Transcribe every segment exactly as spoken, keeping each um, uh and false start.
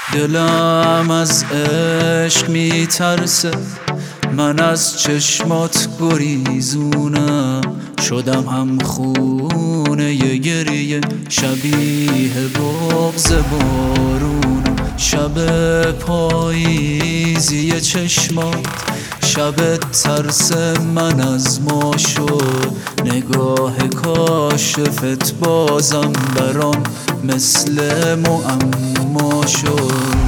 دلم از عشق میترسه، من از چشمات گریزونم، شدم هم خونه ی گریه، شبیه بغض بارونم. شب پاییزی چشمات، شب ترس من از ما شد، نگاه کاشفت بازم برام مثل معما شد.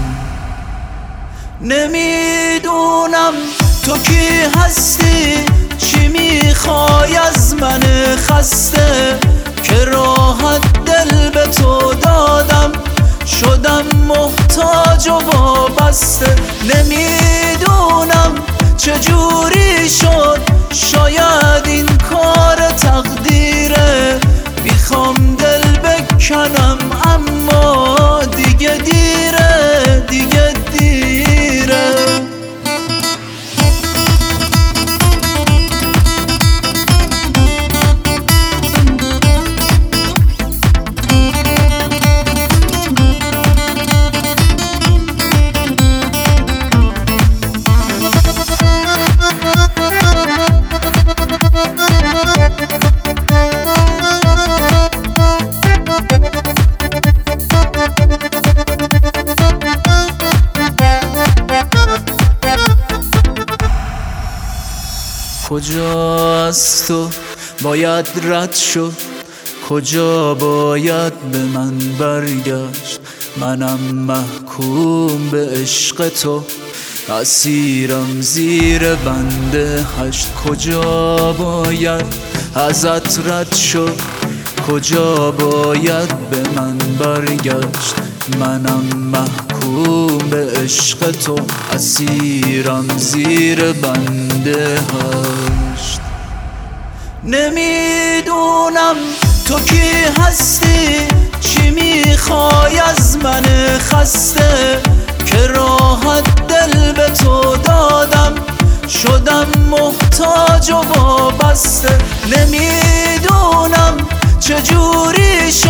نمیدونم تو کی هستی، چی میخوای از من خسته، که راحت دل به تو دادم، شدم محتاج و وابسته. نمیدونم چجوری شد، شاید این کار تقدیره، میخوام دل بکنم اما دیگه دیره، دیگه دیره. کجا از تو باید رد شد، کجا باید به من برگشت، منم محکوم به عشق تو، اسیرم زیر بند هشت. کجا باید ازت رد شد، کجا باید به من برگشت، منم محکوم به عشق تو، اسیرم زیر بند هشت. نمیدونم تو کی هستی، چی میخوای از من خسته، که راحت دل به تو دادم، شدم محتاج و وابسته. نمیدونم چجوری شد،